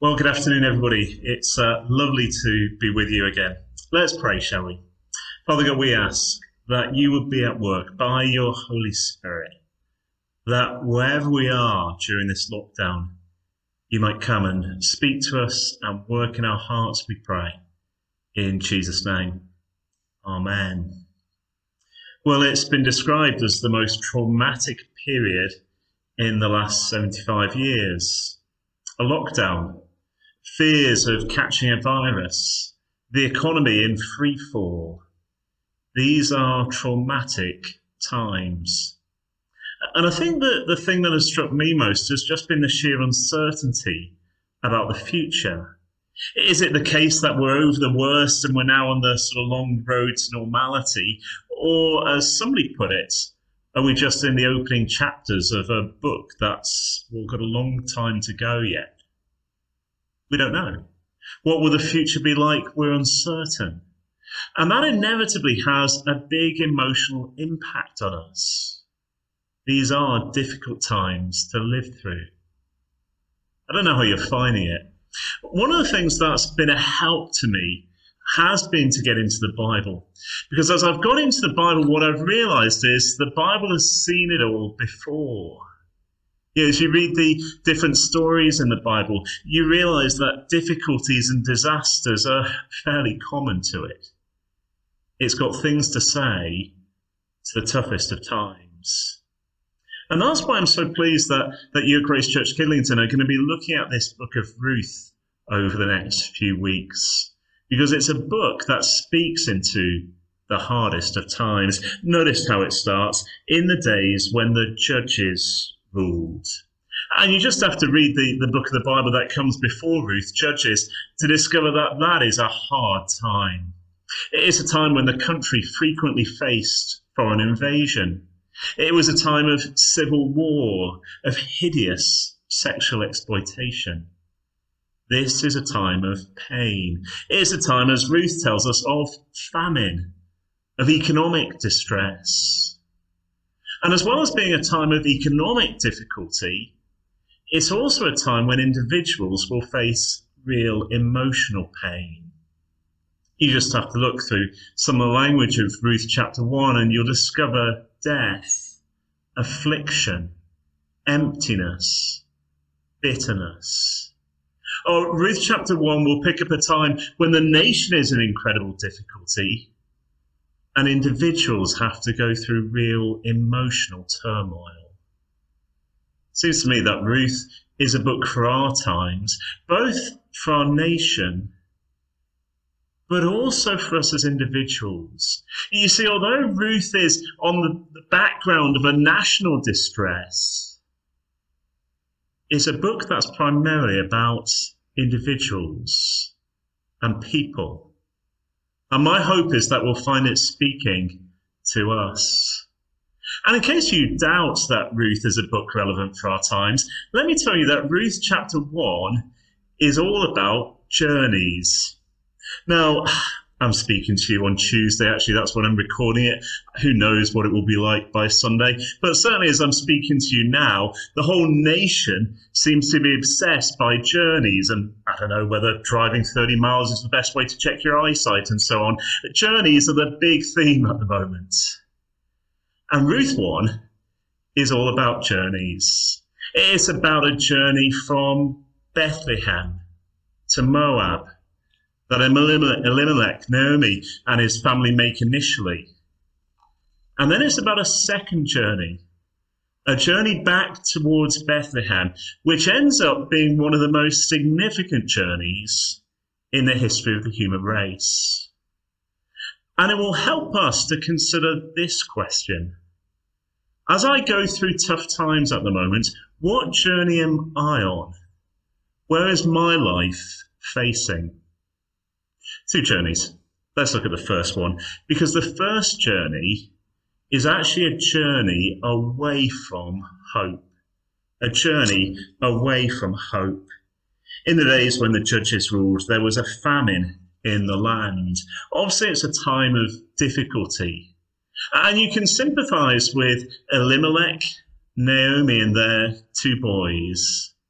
Well, good afternoon, everybody. It's lovely to be with you again. Let's pray, shall we? Father God, we ask that you would be at work by your Holy Spirit, that wherever we are during this lockdown, you might come and speak to us and work in our hearts, we pray. In Jesus' name, amen. Well, it's been described as the most traumatic period in the last 75 years. A lockdown, fears of catching a virus, the economy in free fall. These are traumatic times. And I think that the thing that has struck me most has just been the sheer uncertainty about the future. Is it the case that we're over the worst and we're now on the sort of long road to normality? Or, as somebody put it, are we just in the opening chapters of a book that's got a long time to go yet? We don't know. What will the future be like? We're uncertain. And that inevitably has a big emotional impact on us. These are difficult times to live through. I don't know how you're finding it. One of the things that's been a help to me has been to get into the Bible. Because as I've got into the Bible, what I've realized is the Bible has seen it all before. As you read the different stories in the Bible, you realize that difficulties and disasters are fairly common to it. It's got things to say to the toughest of times. And that's why I'm so pleased that you at Grace Church Kidlington are going to be looking at this book of Ruth over the next few weeks, because it's a book that speaks into the hardest of times. Notice how it starts: in the days when the judges ruled. And you just have to read the book of the Bible that comes before Ruth, Judges, to discover that that is a hard time. It is a time when the country frequently faced foreign invasion. It was a time of civil war, of hideous sexual exploitation. This is a time of pain. It is a time, as Ruth tells us, of famine, of economic distress. And as well as being a time of economic difficulty, it's also a time when individuals will face real emotional pain. You just have to look through some of the language of Ruth chapter 1 and you'll discover death, affliction, emptiness, bitterness. Or Ruth chapter 1 will pick up a time when the nation is in incredible difficulty and individuals have to go through real emotional turmoil. It seems to me that Ruth is a book for our times, both for our nation, but also for us as individuals. You see, although Ruth is on the background of a national distress, it's a book that's primarily about individuals and people. And my hope is that we'll find it speaking to us. And in case you doubt that Ruth is a book relevant for our times, let me tell you that Ruth chapter 1 is all about journeys. Now, I'm speaking to you on Tuesday. Actually, that's when I'm recording it. Who knows what it will be like by Sunday. But certainly as I'm speaking to you now, the whole nation seems to be obsessed by journeys. And I don't know whether driving 30 miles is the best way to check your eyesight and so on. But journeys are the big theme at the moment. And Ruth 1 is all about journeys. It's about a journey from Bethlehem to Moab that Elimelech, Naomi, and his family make initially. And then it's about a second journey, a journey back towards Bethlehem, which ends up being one of the most significant journeys in the history of the human race. And it will help us to consider this question. As I go through tough times at the moment, what journey am I on? Where is my life facing? Two journeys. Let's look at the first one, because the first journey is actually a journey away from hope. A journey away from hope. In the days when the judges ruled, there was a famine in the land. Obviously, it's a time of difficulty. And you can sympathize with Elimelech, Naomi, and their two boys.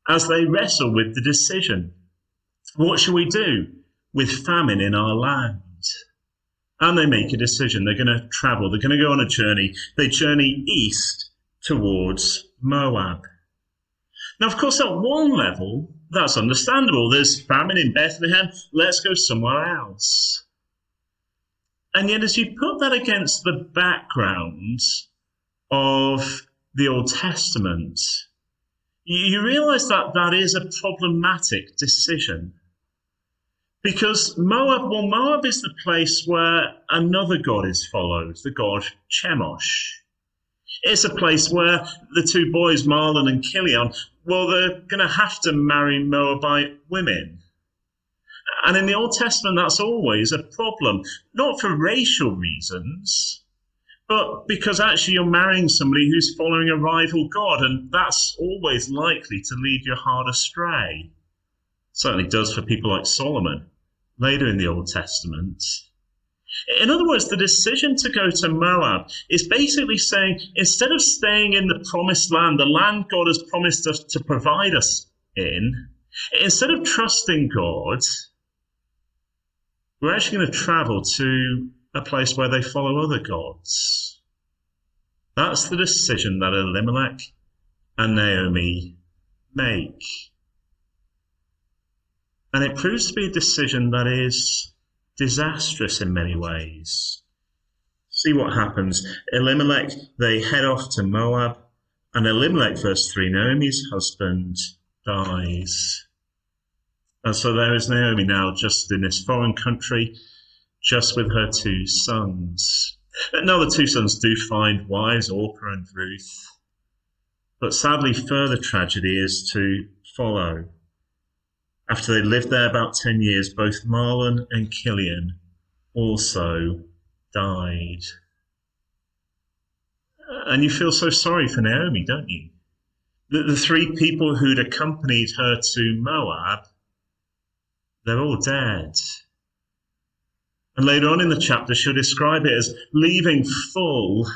as they wrestle with the decision. What shall we do with famine in our land? And they make a decision. They're going to travel. They're going to go on a journey. They journey east towards Moab. Now, of course, at one level, that's understandable. There's famine in Bethlehem. Let's go somewhere else. And yet, as you put that against the background of the Old Testament, you realize that that is a problematic decision. Because Moab is the place where another god is followed, the god Chemosh. It's a place where the two boys, Mahlon and Chilion, well, they're going to have to marry Moabite women. And in the Old Testament, that's always a problem, not for racial reasons, but because actually you're marrying somebody who's following a rival god, and that's always likely to lead your heart astray. Certainly does for people like Solomon later in the Old Testament. In other words, the decision to go to Moab is basically saying, instead of staying in the promised land, the land God has promised us to provide us in, instead of trusting God, we're actually going to travel to a place where they follow other gods. That's the decision that Elimelech and Naomi make. And it proves to be a decision that is disastrous in many ways. See what happens. Elimelech, they head off to Moab, and Elimelech, verse 3, Naomi's husband, dies. And so there is Naomi now just in this foreign country, just with her two sons. Now the two sons do find wives, Orpah and Ruth. But sadly, further tragedy is to follow. After they lived there about 10 years, both Mahlon and Chilion also died. And you feel so sorry for Naomi, don't you? The three people who'd accompanied her to Moab, they're all dead. And later on in the chapter, she'll describe it as leaving full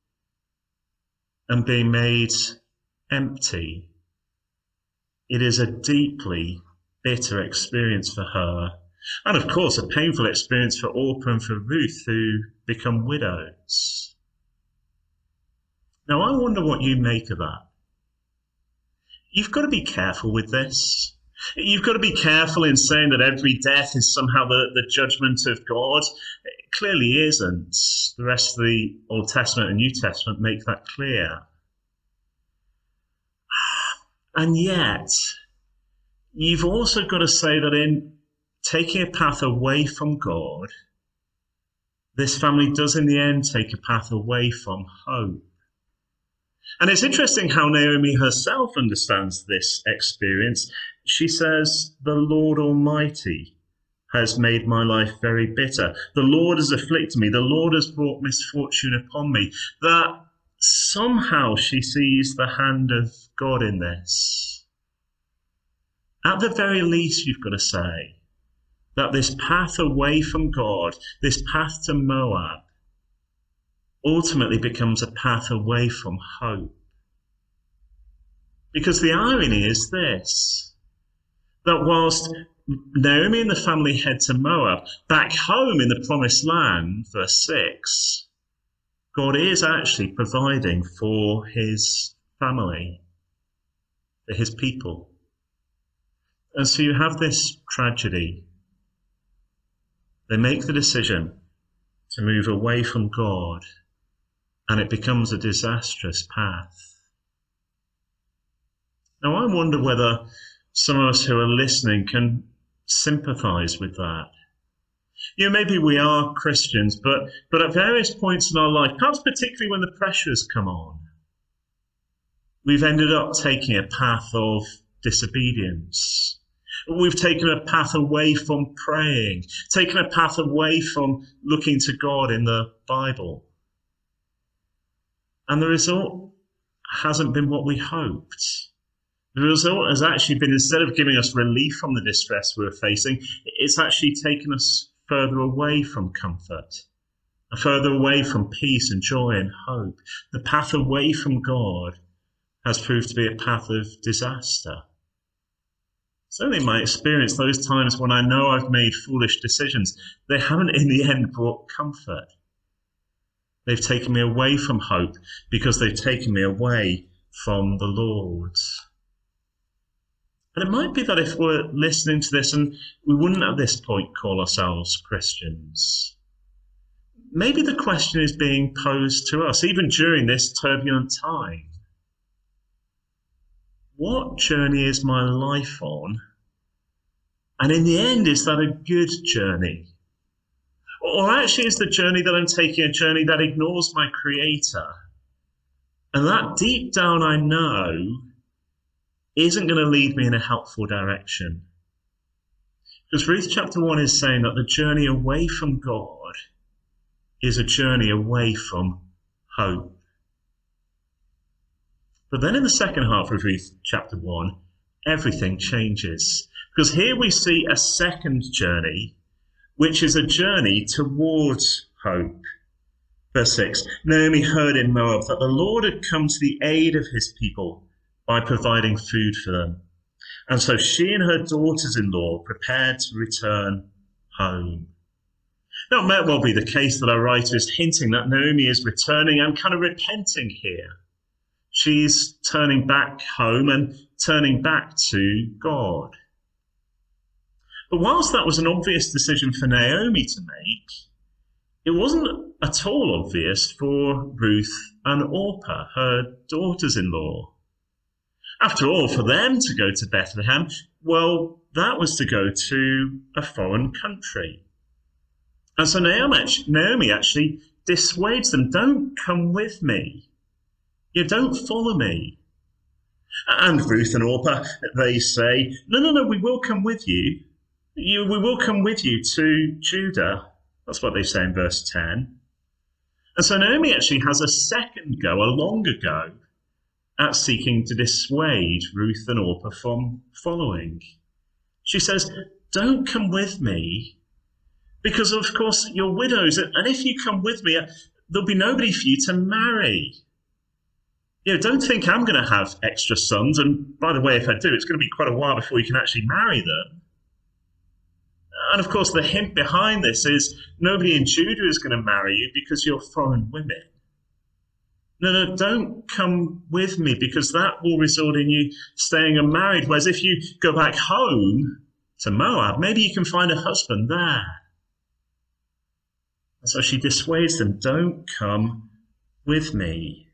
and being made empty. It is a deeply bitter experience for her. And of course, a painful experience for Orpah and for Ruth, who become widows. Now, I wonder what you make of that. You've got to be careful with this. You've got to be careful in saying that every death is somehow the judgment of God. It clearly isn't. The rest of the Old Testament and New Testament make that clear. And yet, you've also got to say that in taking a path away from God, this family does in the end take a path away from hope. And it's interesting how Naomi herself understands this experience. She says, "The Lord Almighty has made my life very bitter. The Lord has afflicted me. The Lord has brought misfortune upon me." That somehow she sees the hand of God in this. At the very least, you've got to say that this path away from God, this path to Moab, ultimately becomes a path away from hope. Because the irony is this, that whilst Naomi and the family head to Moab, back home in the promised land, verse 6, God is actually providing for his family, for his people. And so you have this tragedy. They make the decision to move away from God, and it becomes a disastrous path. Now, I wonder whether some of us who are listening can sympathize with that. You know, maybe we are Christians, but at various points in our life, perhaps particularly when the pressure has come on, we've ended up taking a path of disobedience. We've taken a path away from praying, taken a path away from looking to God in the Bible. And the result hasn't been what we hoped. The result has actually been, instead of giving us relief from the distress we're facing, it's actually taken us further away from comfort, and further away from peace and joy and hope. The path away from God has proved to be a path of disaster. Certainly in my experience, those times when I know I've made foolish decisions, they haven't in the end brought comfort. They've taken me away from hope because they've taken me away from the Lord. And it might be that if we're listening to this and we wouldn't at this point call ourselves Christians, maybe the question is being posed to us, even during this turbulent time. What journey is my life on? And in the end, is that a good journey? Or actually is the journey that I'm taking a journey that ignores my Creator? And that deep down I know isn't going to lead me in a helpful direction. Because Ruth chapter 1 is saying that the journey away from God is a journey away from hope. But then in the second half of Ruth chapter 1, everything changes. Because here we see a second journey, which is a journey towards hope. Verse 6, Naomi heard in Moab that the Lord had come to the aid of his people by providing food for them. And so she and her daughters-in-law prepared to return home. Now, it might well be the case that our writer is hinting that Naomi is returning and kind of repenting here. She's turning back home and turning back to God. But whilst that was an obvious decision for Naomi to make, it wasn't at all obvious for Ruth and Orpah, her daughters-in-law. After all, for them to go to Bethlehem, well, that was to go to a foreign country. And so Naomi actually dissuades them, don't come with me. You don't follow me. And Ruth and Orpah, they say, no, we will come with you. We will come with you to Judah. That's what they say in verse 10. And so Naomi actually has a second go, a longer go, at seeking to dissuade Ruth and Orpah from following. She says, don't come with me, because of course you're widows, and if you come with me, there'll be nobody for you to marry. Don't think I'm going to have extra sons, and by the way, if I do, it's going to be quite a while before you can actually marry them. And of course, the hint behind this is nobody in Judah is going to marry you because you're foreign women. No, don't come with me because that will result in you staying unmarried. Whereas if you go back home to Moab, maybe you can find a husband there. And so she dissuades them, don't come with me.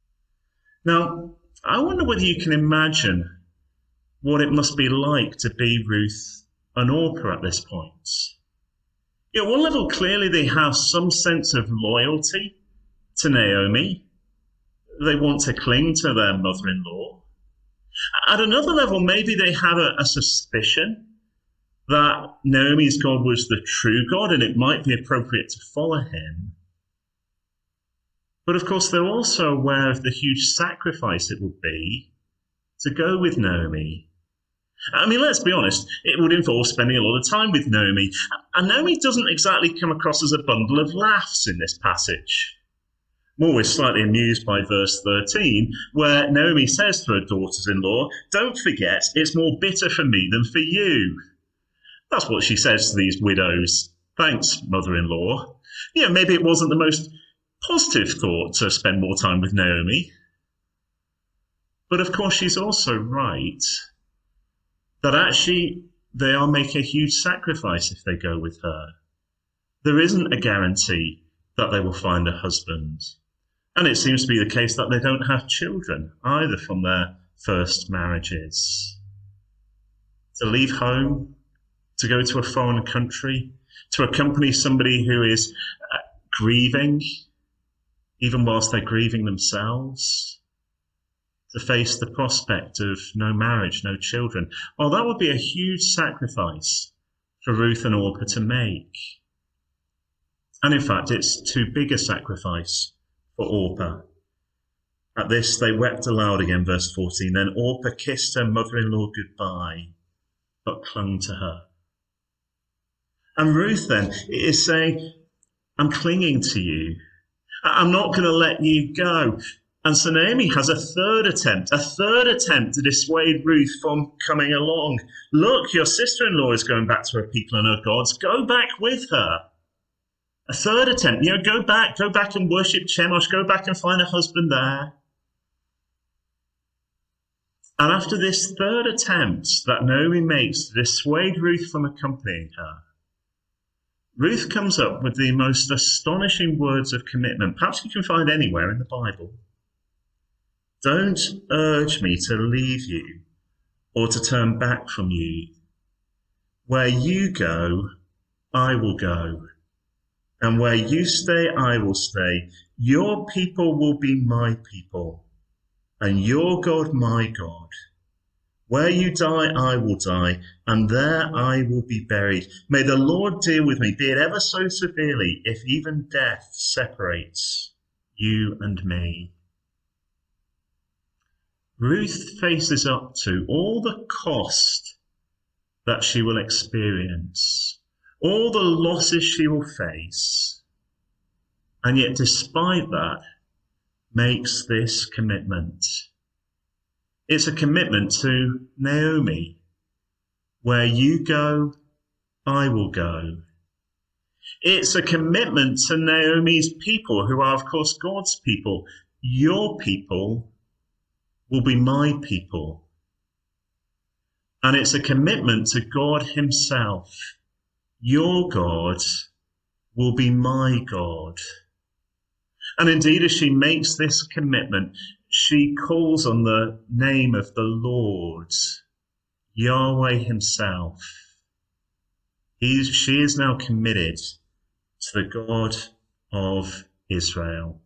Now, I wonder whether you can imagine what it must be like to be Ruth and Orpah at this point. At one level, clearly they have some sense of loyalty to Naomi. They want to cling to their mother-in-law. At another level, maybe they have a suspicion that Naomi's God was the true God and it might be appropriate to follow him. But of course, they're also aware of the huge sacrifice it would be to go with Naomi. I mean, let's be honest, it would involve spending a lot of time with Naomi. And Naomi doesn't exactly come across as a bundle of laughs in this passage. I'm always slightly amused by verse 13, where Naomi says to her daughters-in-law, don't forget, it's more bitter for me than for you. That's what she says to these widows. Thanks, mother-in-law. Maybe it wasn't the most positive thought to spend more time with Naomi. But of course, she's also right that actually they are making a huge sacrifice if they go with her. There isn't a guarantee that they will find a husband. And it seems to be the case that they don't have children either from their first marriages. To leave home, to go to a foreign country, to accompany somebody who is grieving, even whilst they're grieving themselves, to face the prospect of no marriage, no children. Well, that would be a huge sacrifice for Ruth and Orpah to make. And in fact, it's too big a sacrifice for Orpah. At this, they wept aloud again, verse 14. Then Orpah kissed her mother-in-law goodbye, but clung to her. And Ruth then is saying, I'm clinging to you. I'm not going to let you go. And so Naomi has a third attempt to dissuade Ruth from coming along. Look, your sister-in-law is going back to her people and her gods. Go back with her. A third attempt, go back and worship Chemosh, go back and find a husband there. And after this third attempt that Naomi makes to dissuade Ruth from accompanying her, Ruth comes up with the most astonishing words of commitment, perhaps you can find anywhere in the Bible. Don't urge me to leave you or to turn back from you. Where you go, I will go. And where you stay, I will stay. Your people will be my people, and your God my God. Where you die, I will die, and there I will be buried. May the Lord deal with me, be it ever so severely, if even death separates you and me. Ruth faces up to all the cost that she will experience, all the losses she will face, and yet despite that, makes this commitment. It's a commitment to Naomi. Where you go, I will go. It's a commitment to Naomi's people, who are, of course, God's people. Your people will be my people. And it's a commitment to God himself. Your God will be my God. And indeed, as she makes this commitment, she calls on the name of the Lord, Yahweh himself. She is now committed to the God of Israel.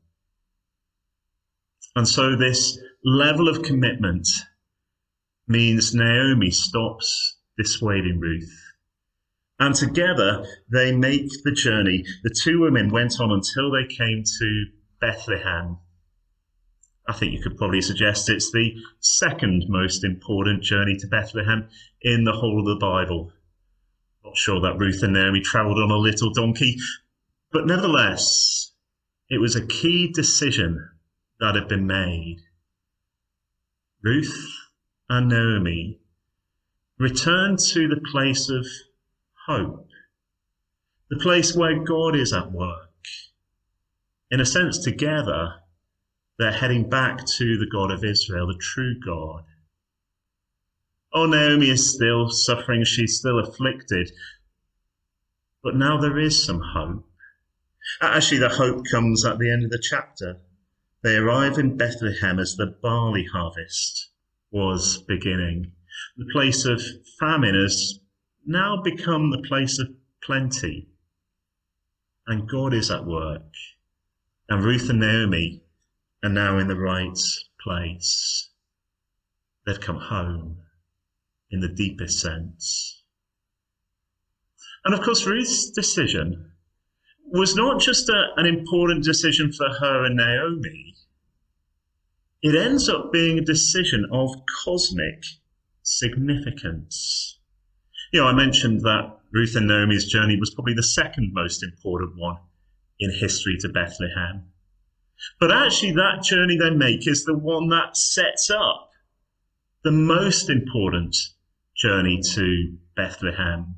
And so this level of commitment means Naomi stops dissuading Ruth. And together they make the journey. The two women went on until they came to Bethlehem. I think you could probably suggest it's the second most important journey to Bethlehem in the whole of the Bible. Not sure that Ruth and Naomi travelled on a little donkey, but nevertheless, it was a key decision that had been made. Ruth and Naomi returned to the place of hope, the place where God is at work. In a sense, together, they're heading back to the God of Israel, the true God. Oh, Naomi is still suffering. She's still afflicted. But now there is some hope. Actually, the hope comes at the end of the chapter. They arrive in Bethlehem as the barley harvest was beginning. The place of famine has now become the place of plenty. And God is at work. And Ruth and Naomi are now in the right place. They've come home in the deepest sense. And of course, Ruth's decision was not just an important decision for her and Naomi. It ends up being a decision of cosmic significance. I mentioned that Ruth and Naomi's journey was probably the second most important one in history to Bethlehem. But actually that journey they make is the one that sets up the most important journey to Bethlehem.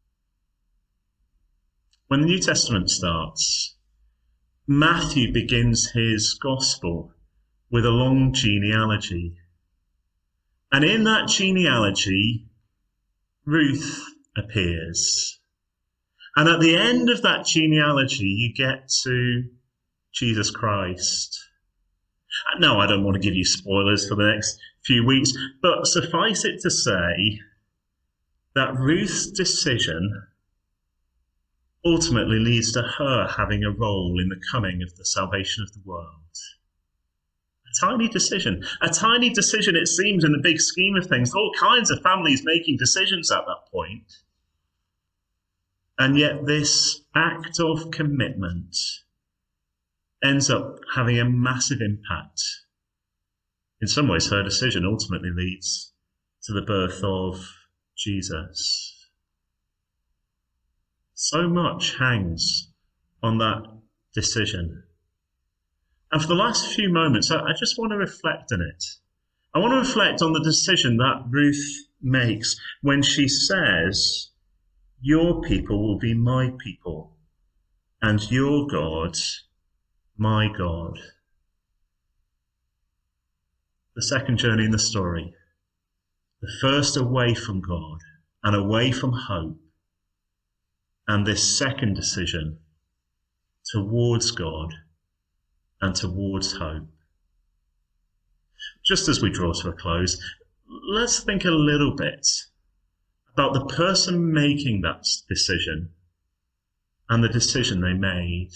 When the New Testament starts, Matthew begins his gospel with a long genealogy. And in that genealogy, Ruth appears. And at the end of that genealogy, you get to Jesus Christ. No, I don't want to give you spoilers for the next few weeks, but suffice it to say that Ruth's decision ultimately leads to her having a role in the coming of the salvation of the world. A tiny decision it seems in the big scheme of things. All kinds of families making decisions at that point. And yet this act of commitment ends up having a massive impact. In some ways, her decision ultimately leads to the birth of Jesus. So much hangs on that decision. And for the last few moments, I just want to reflect on it. I want to reflect on the decision that Ruth makes when she says, your people will be my people, and your God, my God. The second journey in the story, the first away from God and away from hope, and this second decision towards God and towards hope. Just as we draw to a close, let's think a little bit about the person making that decision and the decision they made.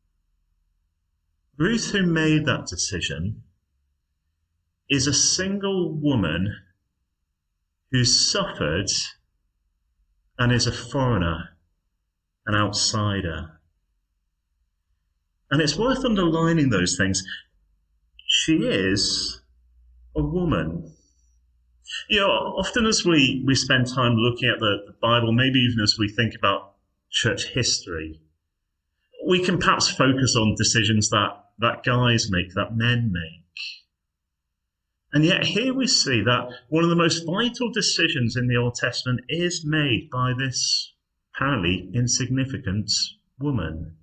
Ruth, who made that decision, is a single woman who suffered and is a foreigner, an outsider. And it's worth underlining those things. She is a woman. You know, often as we spend time looking at the Bible, maybe even as we think about church history, we can perhaps focus on decisions that guys make, that men make. And yet here we see that one of the most vital decisions in the Old Testament is made by this apparently insignificant woman.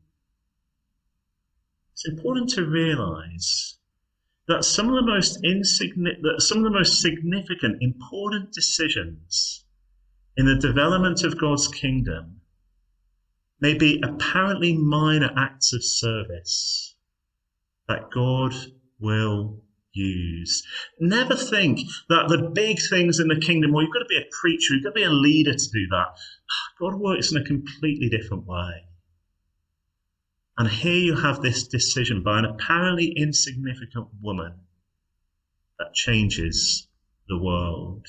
It's important to realize that some of the most significant, important decisions in the development of God's kingdom may be apparently minor acts of service that God will use. Never think that the big things in the kingdom, well, you've got to be a preacher, you've got to be a leader to do that. God works in a completely different way. And here you have this decision by an apparently insignificant woman that changes the world.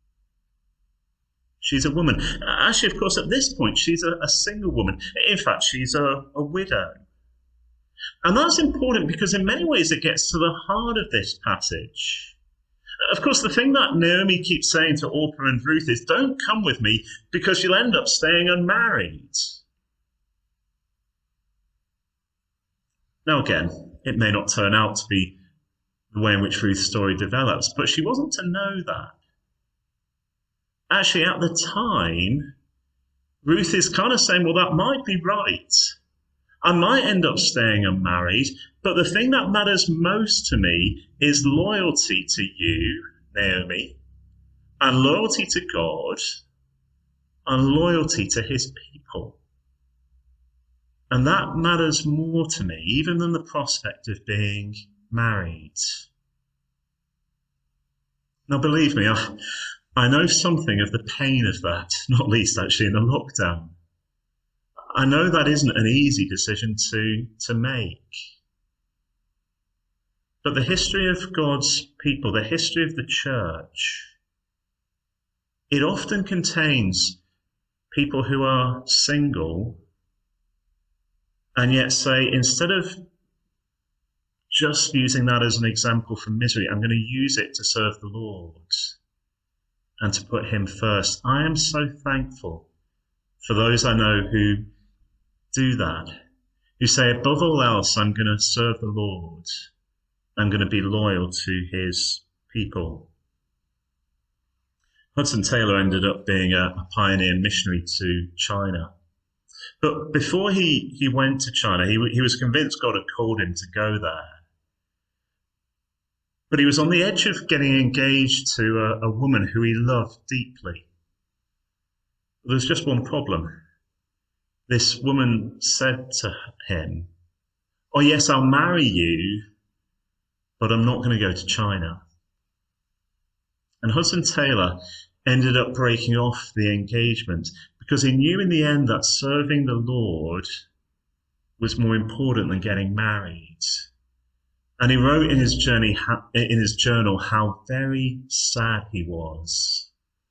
She's a woman. Actually, of course, at this point, she's a single woman. In fact, she's a widow. And that's important because in many ways it gets to the heart of this passage. Of course, the thing that Naomi keeps saying to Orpah and Ruth is, don't come with me because you'll end up staying unmarried. Now again, it may not turn out to be the way in which Ruth's story develops, but she wasn't to know that. Actually, at the time, Ruth is kind of saying, well, that might be right. I might end up staying unmarried, but the thing that matters most to me is loyalty to you, Naomi, and loyalty to God, and loyalty to his people. And that matters more to me, even than the prospect of being married. Now, believe me, I know something of the pain of that, not least actually in the lockdown. I know that isn't an easy decision to make. But the history of God's people, the history of the church, it often contains people who are single and yet say, instead of just using that as an example for misery, I'm going to use it to serve the Lord and to put him first. I am so thankful for those I know who do that, who say, above all else, I'm going to serve the Lord. I'm going to be loyal to his people. Hudson Taylor ended up being a pioneer missionary to China. But before he went to China, he was convinced God had called him to go there. But he was on the edge of getting engaged to a woman who he loved deeply. There was just one problem. This woman said to him, oh yes, I'll marry you, but I'm not going to go to China. And Hudson Taylor ended up breaking off the engagement because he knew in the end that serving the Lord was more important than getting married. And he wrote in his journal how very sad he was.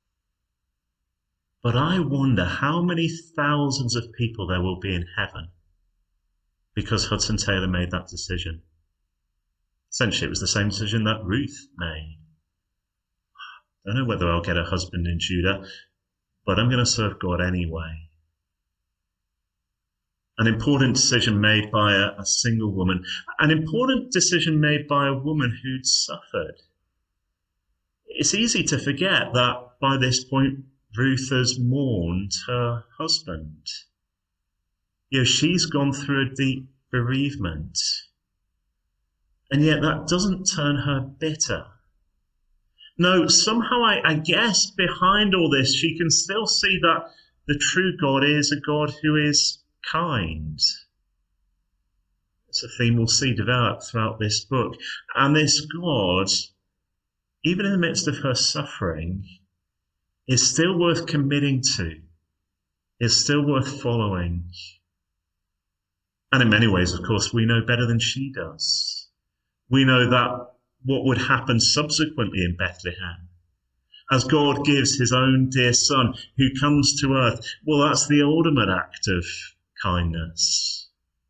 But I wonder how many thousands of people there will be in heaven because Hudson Taylor made that decision. Essentially, it was the same decision that Ruth made. I don't know whether I'll get a husband in Judah, but I'm going to serve God anyway. An important decision made by a single woman. An important decision made by a woman who'd suffered. It's easy to forget that by this point, Ruth has mourned her husband. She's gone through a deep bereavement. And yet that doesn't turn her bitter. No, somehow I guess behind all this, she can still see that the true God is a God who is kind. It's a theme we'll see developed throughout this book. And this God, even in the midst of her suffering, is still worth committing to, is still worth following. And in many ways, of course, we know better than she does. We know that what would happen subsequently in Bethlehem, as God gives his own dear son who comes to earth, well, that's the ultimate act of kindness.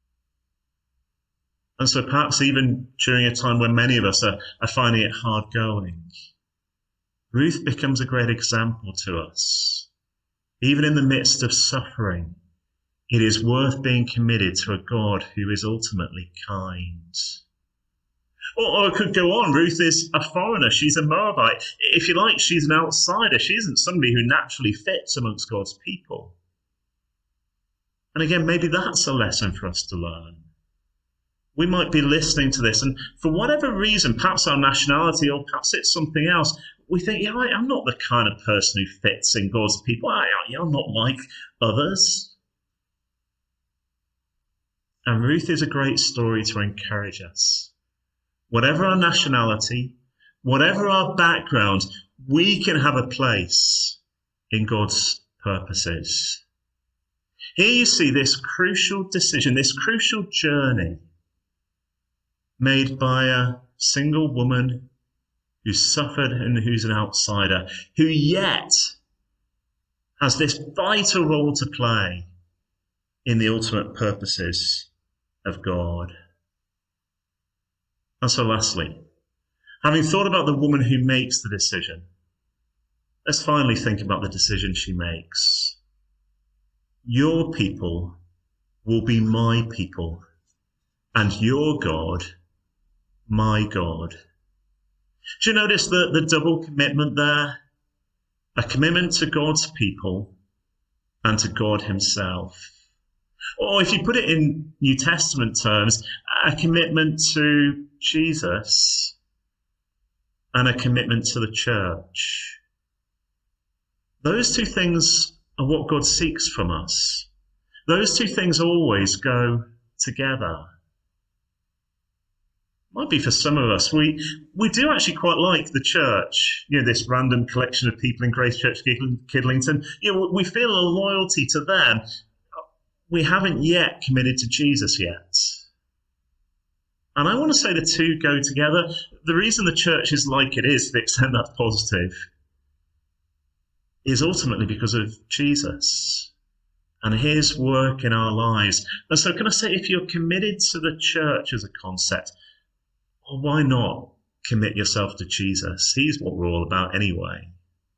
And so perhaps even during a time when many of us are finding it hard going, Ruth becomes a great example to us. Even in the midst of suffering, it is worth being committed to a God who is ultimately kind. Or it could go on. Ruth is a foreigner. She's a Moabite. If you like, she's an outsider. She isn't somebody who naturally fits amongst God's people. And again, maybe that's a lesson for us to learn. We might be listening to this, and for whatever reason, perhaps our nationality or perhaps it's something else, we think, I'm not the kind of person who fits in God's people. I'm not like others. And Ruth is a great story to encourage us. Whatever our nationality, whatever our background, we can have a place in God's purposes. Here you see this crucial decision, this crucial journey made by a single woman who suffered and who's an outsider, who yet has this vital role to play in the ultimate purposes of God. And so lastly, having thought about the woman who makes the decision, let's finally think about the decision she makes. Your people will be my people, and your God, my God. Do you notice the double commitment there? A commitment to God's people and to God himself. Or if you put it in New Testament terms, a commitment to Jesus and a commitment to the church. Those two things are what God seeks from us. Those two things always go together. Might be for some of us. We do actually quite like the church, this random collection of people in Grace Church Kidlington. We feel a loyalty to them. We haven't yet committed to Jesus yet. And I want to say the two go together. The reason the church is like it is, to the extent that's positive, is ultimately because of Jesus and his work in our lives. And so can I say, if you're committed to the church as a concept, well, why not commit yourself to Jesus? He's what we're all about anyway.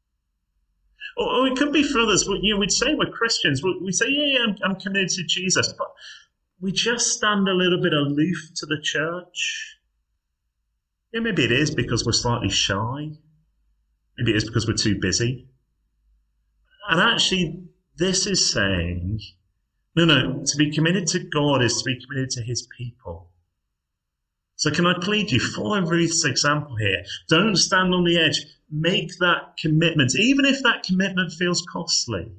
Or it could be for others. We'd say we're Christians. We say, I'm committed to Jesus. But we just stand a little bit aloof to the church. Maybe it is because we're slightly shy. Maybe it is because we're too busy. And actually, this is saying, no, to be committed to God is to be committed to his people. So can I plead you, follow Ruth's example here. Don't stand on the edge. Make that commitment, even if that commitment feels costly.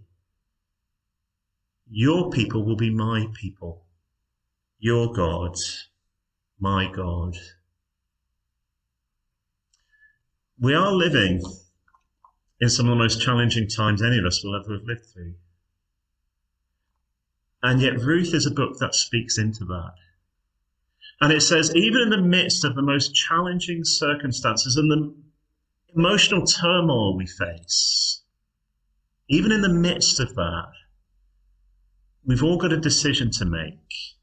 Your people will be my people. Your God, my God. We are living in some of the most challenging times any of us will ever have lived through. And yet Ruth is a book that speaks into that. And it says, even in the midst of the most challenging circumstances and the emotional turmoil we face, even in the midst of that, we've all got a decision to make.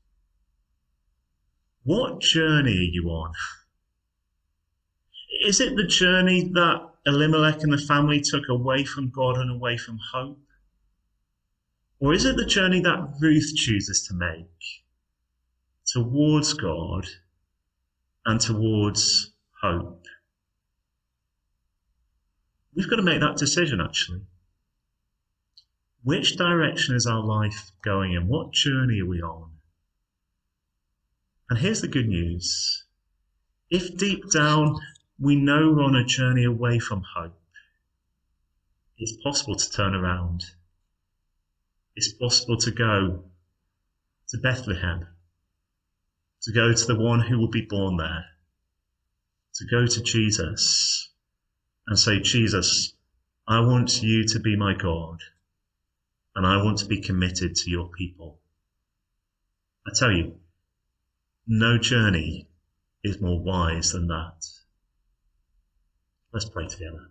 What journey are you on? Is it the journey that Elimelech and the family took away from God and away from hope? Or is it the journey that Ruth chooses to make towards God and towards hope? We've got to make that decision, actually. Which direction is our life going in? What journey are we on? And here's the good news. If deep down we know we're on a journey away from hope, it's possible to turn around. It's possible to go to Bethlehem, to go to the one who will be born there, to go to Jesus and say, Jesus, I want you to be my God, and I want to be committed to your people. I tell you, no journey is more wise than that. Let's pray together.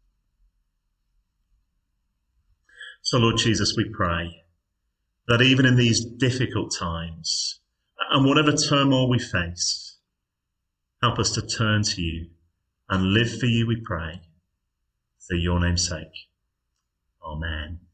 So, Lord Jesus, we pray that even in these difficult times and whatever turmoil we face, help us to turn to you and live for you, we pray, for your name's sake. Amen.